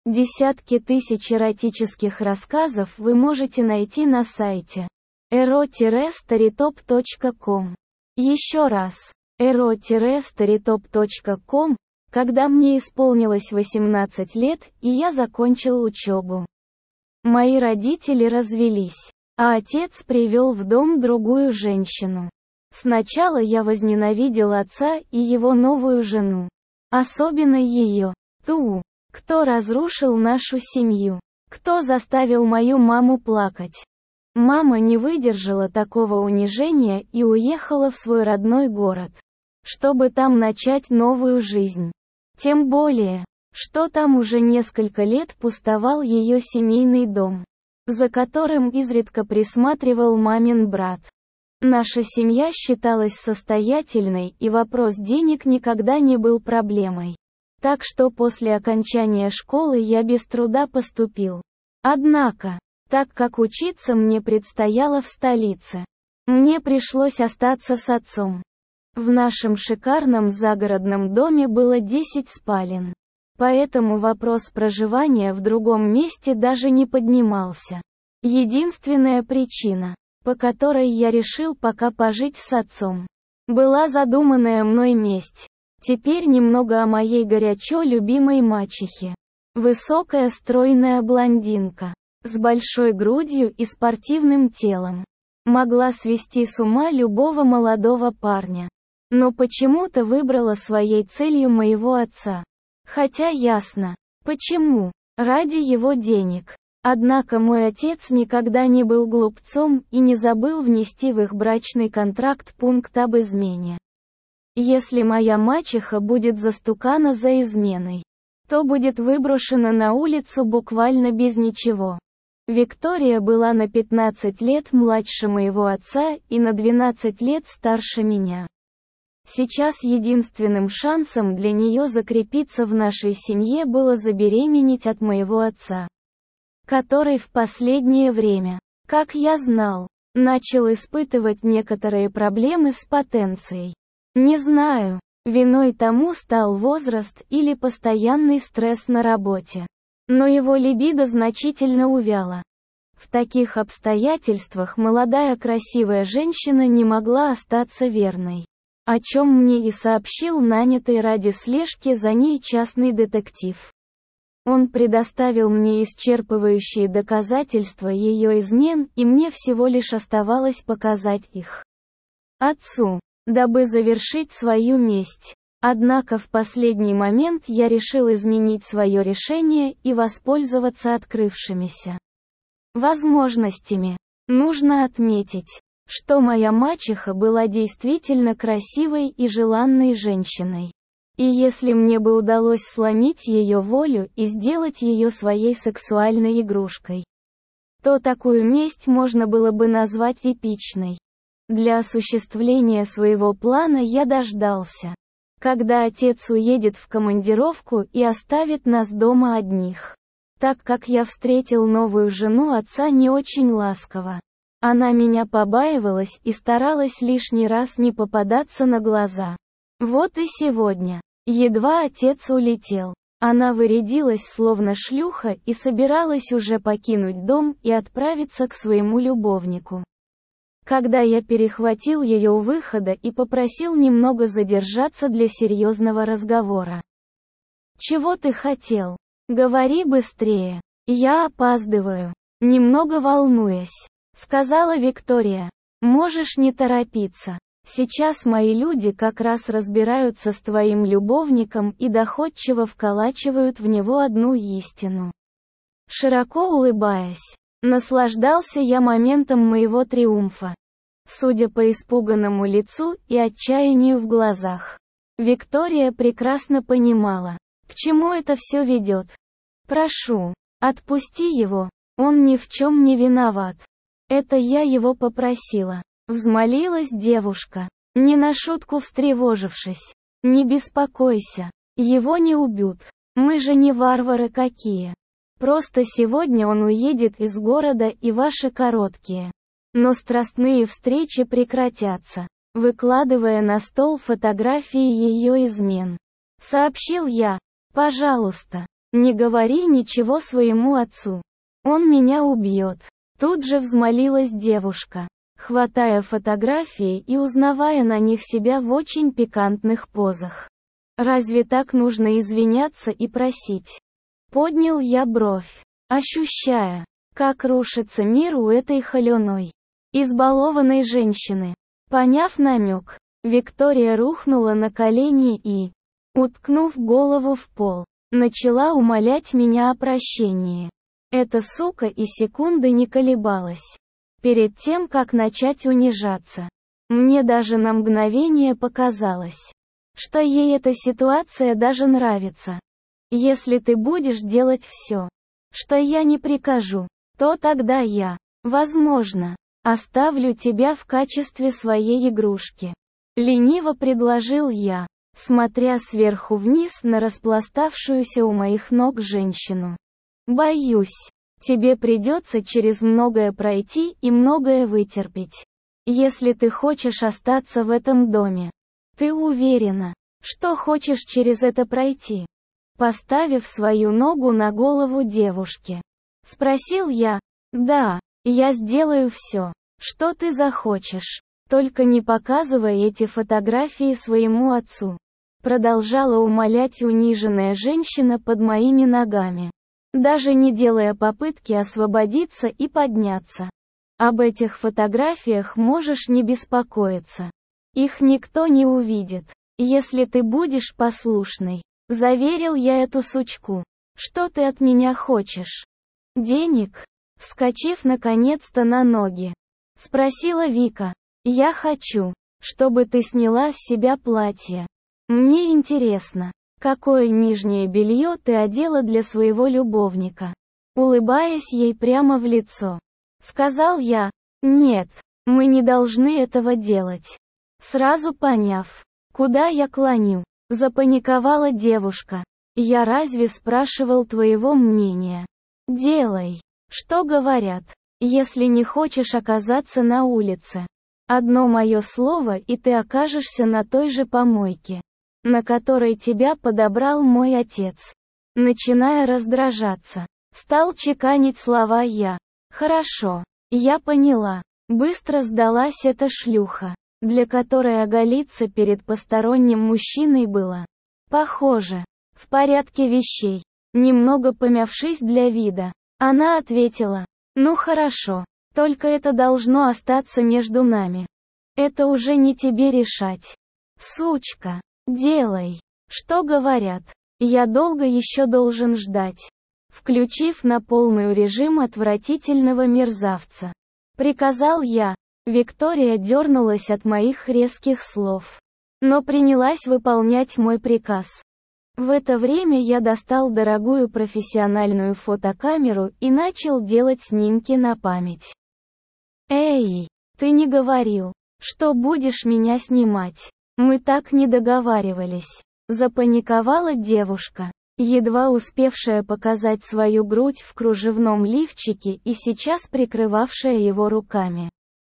Десятки тысяч эротических рассказов вы можете найти на сайте ero-storytop.com. Еще раз, ero-storytop.com, когда мне исполнилось 18 лет, и я закончил учебу. Мои родители развелись, а отец привел в дом другую женщину. Сначала я возненавидел отца и его новую жену. Особенно ее, ту, кто разрушил нашу семью, кто заставил мою маму плакать. Мама не выдержала такого унижения и уехала в свой родной город, чтобы там начать новую жизнь. Тем более, что там уже несколько лет пустовал ее семейный дом, за которым изредка присматривал мамин брат. Наша семья считалась состоятельной, и вопрос денег никогда не был проблемой. Так что после окончания школы я без труда поступил. Однако, так как учиться мне предстояло в столице, мне пришлось остаться с отцом. В нашем шикарном загородном доме было 10 спален. Поэтому вопрос проживания в другом месте даже не поднимался. Единственная причина, по которой я решил пока пожить с отцом, была задуманная мной месть. Теперь немного о моей горячо любимой мачехе. Высокая стройная блондинка, с большой грудью и спортивным телом, могла свести с ума любого молодого парня. Но почему-то выбрала своей целью моего отца. Хотя ясно, почему, ради его денег. Однако мой отец никогда не был глупцом и не забыл внести в их брачный контракт пункт об измене. Если моя мачеха будет застукана за изменой, то будет выброшена на улицу буквально без ничего. Виктория была на 15 лет младше моего отца и на 12 лет старше меня. Сейчас единственным шансом для нее закрепиться в нашей семье было забеременеть от моего отца, который в последнее время, как я знал, начал испытывать некоторые проблемы с потенцией. Не знаю, виной тому стал возраст или постоянный стресс на работе. Но его либидо значительно увяло. В таких обстоятельствах молодая красивая женщина не могла остаться верной. О чем мне и сообщил нанятый ради слежки за ней частный детектив. Он предоставил мне исчерпывающие доказательства ее измен, и мне всего лишь оставалось показать их отцу, дабы завершить свою месть. Однако в последний момент я решил изменить свое решение и воспользоваться открывшимися возможностями. Нужно отметить, что моя мачеха была действительно красивой и желанной женщиной. И если мне бы удалось сломить ее волю и сделать ее своей сексуальной игрушкой, то такую месть можно было бы назвать эпичной. Для осуществления своего плана я дождался, когда отец уедет в командировку и оставит нас дома одних. Так как я встретил новую жену отца не очень ласково. Она меня побаивалась и старалась лишний раз не попадаться на глаза. Вот и сегодня, едва отец улетел, она вырядилась словно шлюха и собиралась уже покинуть дом и отправиться к своему любовнику. Когда я перехватил ее у выхода и попросил немного задержаться для серьезного разговора. «Чего ты хотел? Говори быстрее. Я опаздываю», немного волнуясь, сказала Виктория. «Можешь не торопиться. Сейчас мои люди как раз разбираются с твоим любовником и доходчиво вколачивают в него одну истину». Широко улыбаясь, наслаждался я моментом моего триумфа. Судя по испуганному лицу и отчаянию в глазах, Виктория прекрасно понимала, к чему это все ведет. «Прошу, отпусти его, он ни в чем не виноват. Это я его попросила», — взмолилась девушка, не на шутку встревожившись. «Не беспокойся, его не убьют, мы же не варвары какие. Просто сегодня он уедет из города и ваши короткие, но страстные встречи прекратятся», выкладывая на стол фотографии ее измен. Сообщил я. «Пожалуйста, Не говори ничего своему отцу. Он меня убьет. Тут же взмолилась девушка, хватая фотографии и узнавая на них себя в очень пикантных позах. Разве так нужно извиняться и просить? Поднял я бровь, ощущая, как рушится мир у этой холеной, избалованной женщины. Поняв намек, Виктория рухнула на колени и, уткнув голову в пол, начала умолять меня о прощении. Эта сука и секунды не колебалась. Перед тем, как начать унижаться, мне даже на мгновение показалось, что ей эта ситуация даже нравится. Если ты будешь делать все, что я не прикажу, то тогда я, возможно, оставлю тебя в качестве своей игрушки. Лениво предложил я, смотря сверху вниз на распластавшуюся у моих ног женщину. Боюсь, тебе придется через многое пройти и многое вытерпеть. Если ты хочешь остаться в этом доме. Ты уверена, что хочешь через это пройти? Поставив свою ногу на голову девушки, спросил я. Да, я сделаю все, что ты захочешь. Только не показывай эти фотографии своему отцу. Продолжала умолять униженная женщина под моими ногами, даже не делая попытки освободиться и подняться. Об этих фотографиях можешь не беспокоиться. Их никто не увидит, если ты будешь послушной. Заверил я эту сучку. Что ты от меня хочешь? Денег? Вскочив наконец-то на ноги, спросила Вика. Я хочу, чтобы ты сняла с себя платье. Мне интересно, какое нижнее белье ты одела для своего любовника. Улыбаясь ей прямо в лицо, сказал я. Нет, мы не должны этого делать. Сразу поняв, куда я клоню, запаниковала девушка. Я разве спрашивал твоего мнения? Делай, что говорят, если не хочешь оказаться на улице. Одно мое слово и ты окажешься на той же помойке, на которой тебя подобрал мой отец. Начиная раздражаться, стал чеканить слова я. Хорошо, я поняла. Быстро сдалась эта шлюха, для которой оголиться перед посторонним мужчиной было, похоже, в порядке вещей. Немного помявшись для вида, она ответила. Ну хорошо, только это должно остаться между нами. Это уже не тебе решать. Сучка, делай, что говорят. Я долго еще должен ждать. Включив на полный режим отвратительного мерзавца, приказал я. Виктория дернулась от моих резких слов, но принялась выполнять мой приказ. В это время я достал дорогую профессиональную фотокамеру и начал делать снимки на память. Эй, ты не говорил, что будешь меня снимать. Мы так не договаривались. Запаниковала девушка, едва успевшая показать свою грудь в кружевном лифчике и сейчас прикрывавшая его руками.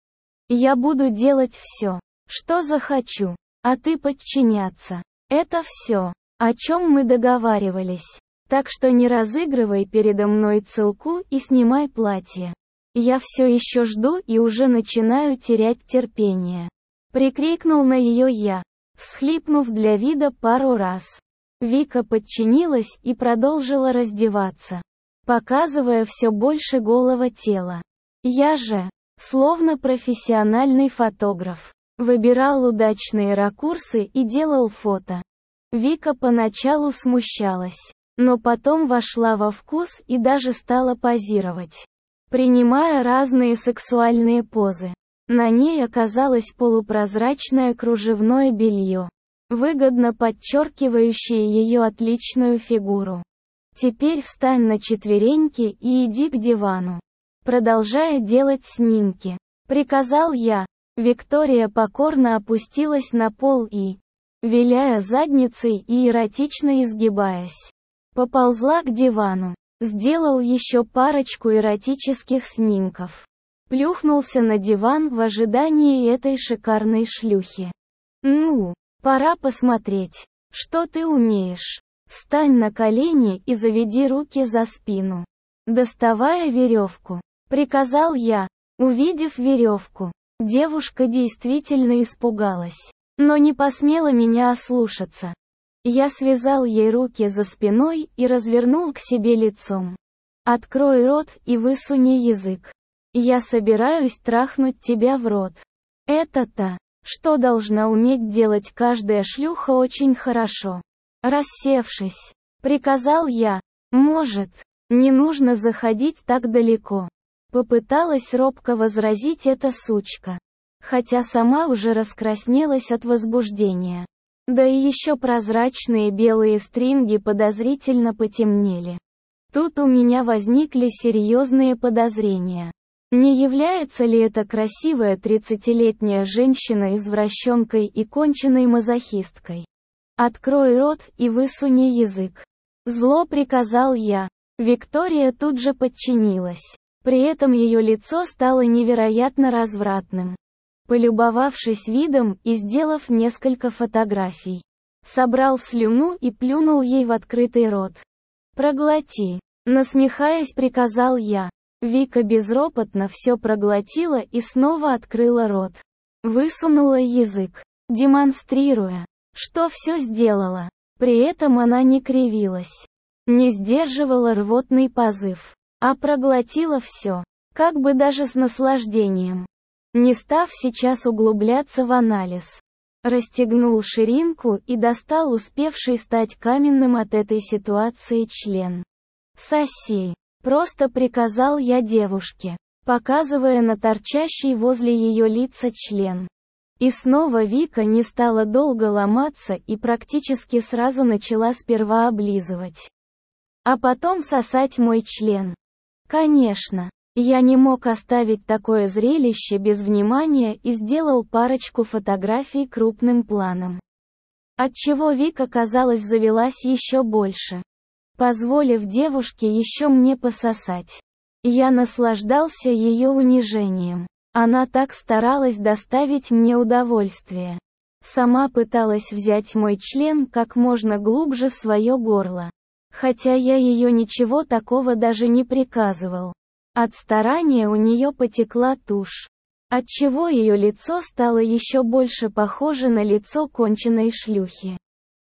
Я буду делать все, что захочу, а ты подчиняться. Это все, о чем мы договаривались. Так что не разыгрывай передо мной целку и снимай платье. Я все еще жду и уже начинаю терять терпение. Прикрикнул на ее я, всхлипнув для вида пару раз. Вика подчинилась и продолжила раздеваться, показывая все больше голого тела. Я же, словно профессиональный фотограф, выбирал удачные ракурсы и делал фото. Вика поначалу смущалась, но потом вошла во вкус и даже стала позировать, принимая разные сексуальные позы. На ней оказалось полупрозрачное кружевное белье, выгодно подчеркивающее ее отличную фигуру. Теперь встань на четвереньки и иди к дивану. Продолжая делать снимки, приказал я. Виктория покорно опустилась на пол и, виляя задницей и эротично изгибаясь, поползла к дивану. Сделал еще парочку эротических снимков. Плюхнулся на диван в ожидании этой шикарной шлюхи. Ну, пора посмотреть, что ты умеешь. Встань на колени и заведи руки за спину. Доставая веревку, приказал я. Увидев веревку, девушка действительно испугалась, но не посмела меня ослушаться. Я связал ей руки за спиной и развернул к себе лицом. Открой рот и высуни язык. Я собираюсь трахнуть тебя в рот. Это-то, что должна уметь делать каждая шлюха очень хорошо. Рассевшись, приказал я. Может, не нужно заходить так далеко. Попыталась робко возразить эта сучка. Хотя сама уже раскраснелась от возбуждения. Да и еще прозрачные белые стринги подозрительно потемнели. Тут у меня возникли серьезные подозрения. Не является ли эта красивая 30-летняя женщина извращенкой и конченной мазохисткой? Открой рот и высуни язык. Зло приказал я. Виктория тут же подчинилась. При этом ее лицо стало невероятно развратным. Полюбовавшись видом и сделав несколько фотографий, собрал слюну и плюнул ей в открытый рот. «Проглоти», насмехаясь, приказал я. Вика безропотно все проглотила и снова открыла рот. Высунула язык, демонстрируя, что все сделала. При этом она не кривилась, не сдерживала рвотный позыв, а проглотила все, как бы даже с наслаждением. Не став сейчас углубляться в анализ, расстегнул ширинку и достал успевший стать каменным от этой ситуации член. «Соси», просто приказал я девушке, показывая на торчащий возле ее лица член. И снова Вика не стала долго ломаться и практически сразу начала сперва облизывать, а потом сосать мой член. Конечно, я не мог оставить такое зрелище без внимания и сделал парочку фотографий крупным планом. Отчего Вика, казалось, завелась еще больше, позволив девушке еще мне пососать. Я наслаждался ее унижением. Она так старалась доставить мне удовольствие. Сама пыталась взять мой член как можно глубже в свое горло. Хотя я ее ничего такого даже не приказывал. От старания у нее потекла тушь, отчего ее лицо стало еще больше похоже на лицо конченной шлюхи.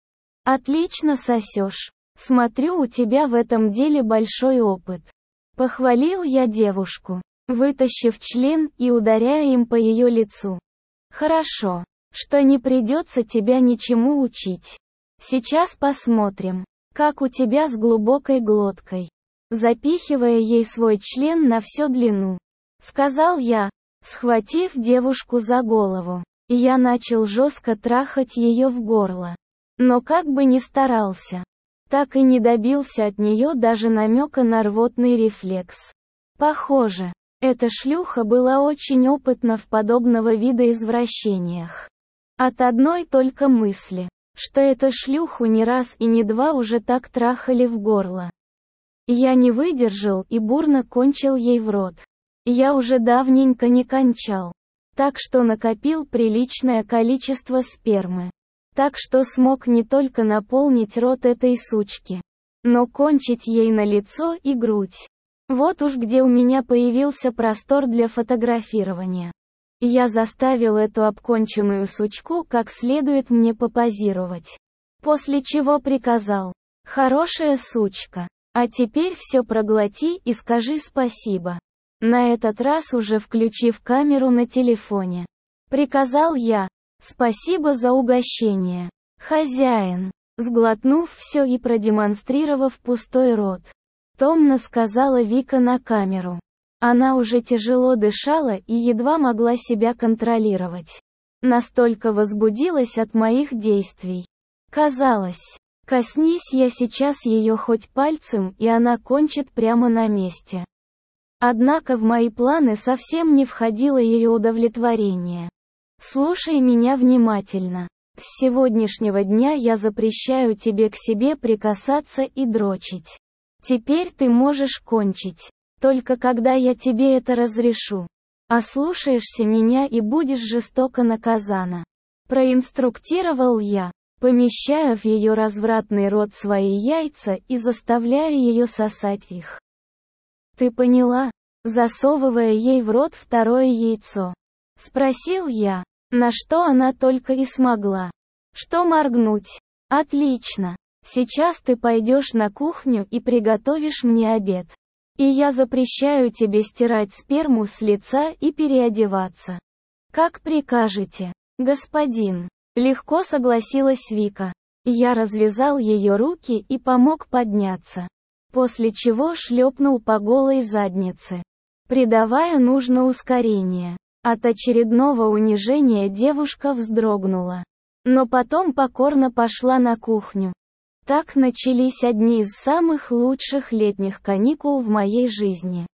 «Отлично сосешь. Смотрю, у тебя в этом деле большой опыт». Похвалил я девушку, вытащив член и ударяя им по ее лицу. «Хорошо, что не придется тебя ничему учить. Сейчас посмотрим, как у тебя с глубокой глоткой». Запихивая ей свой член на всю длину, сказал я, схватив девушку за голову. Я начал жестко трахать ее в горло. Но как бы ни старался, так и не добился от нее даже намека на рвотный рефлекс. Похоже, эта шлюха была очень опытна в подобного вида извращениях. От одной только мысли, что эту шлюху не раз и не два уже так трахали в горло, я не выдержал и бурно кончил ей в рот. Я уже давненько не кончал, так что накопил приличное количество спермы. Так что смог не только наполнить рот этой сучки, но кончить ей на лицо и грудь. Вот уж где у меня появился простор для фотографирования. Я заставил эту обконченную сучку как следует мне попозировать. После чего приказал: «Хорошая сучка, а теперь все проглоти и скажи спасибо». На этот раз уже включив камеру на телефоне, приказал я: «Спасибо за угощение, хозяин». Сглотнув все и продемонстрировав пустой рот, томно сказала Вика на камеру. Она уже тяжело дышала и едва могла себя контролировать. Настолько возбудилась от моих действий. Казалось, коснись я сейчас ее хоть пальцем, и она кончит прямо на месте. Однако в мои планы совсем не входило ее удовлетворение. «Слушай меня внимательно. С сегодняшнего дня я запрещаю тебе к себе прикасаться и дрочить. Теперь ты можешь кончить, только когда я тебе это разрешу. Ослушаешься меня и будешь жестоко наказана». Проинструктировал я. помещая в ее развратный рот свои яйца и заставляя ее сосать их. «Ты поняла?» Засовывая ей в рот второе яйцо. Спросил я, на что она только и смогла. Что моргнуть? Отлично. Сейчас ты пойдешь на кухню и приготовишь мне обед. И я запрещаю тебе стирать сперму с лица и переодеваться. Как прикажете, господин. Легко согласилась Вика. Я развязал ее руки и помог подняться. После чего шлепнул по голой заднице, придавая нужное ускорение. От очередного унижения девушка вздрогнула. Но потом покорно пошла на кухню. Так начались одни из самых лучших летних каникул в моей жизни.